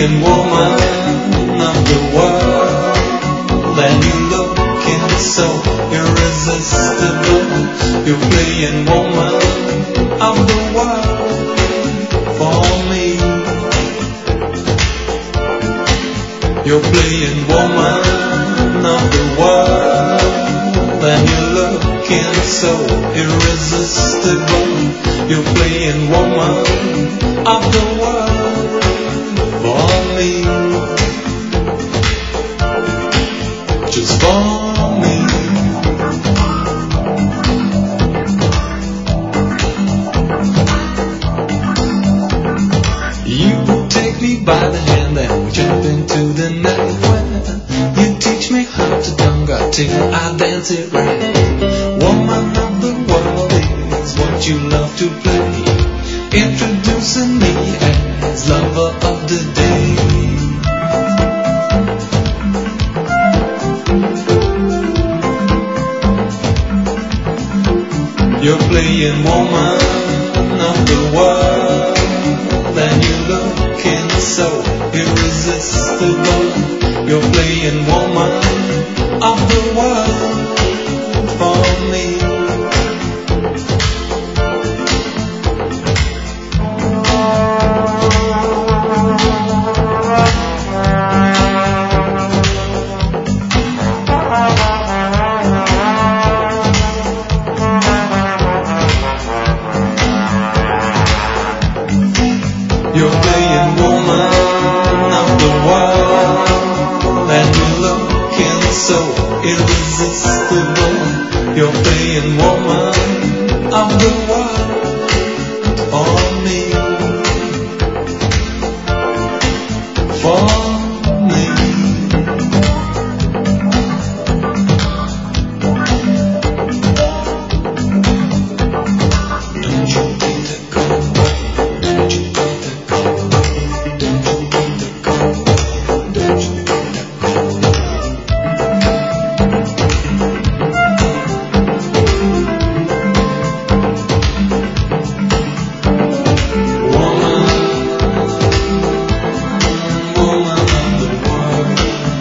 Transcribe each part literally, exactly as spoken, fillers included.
playing woman of the world, and you're looking so irresistible. You're playing woman of the world for me. You're playing woman of the world, and you're looking so irresistible. You're playing woman of the world for me, just for me. You take me by the hand and we jump into the night when you teach me how to conga till I dance it right. Woman of the world is what you love to play, introducing me as lover of the day. You're playing woman of the world, and you're looking so irresistible. You're playing woman of the world for me. You're playing woman of the world, and you're looking so irresistible. You're playing woman of the world for me, for me. Don't you think to go away? Don't you think to go away? Don't you think to go away? Don't you think to go away? Woman, woman of the world.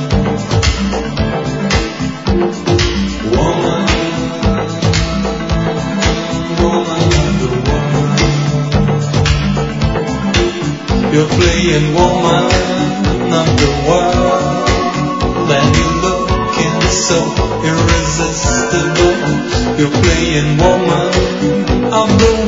Woman, woman of the world. You're playing woman of the world, and you're looking so irresistible. You're playing woman of the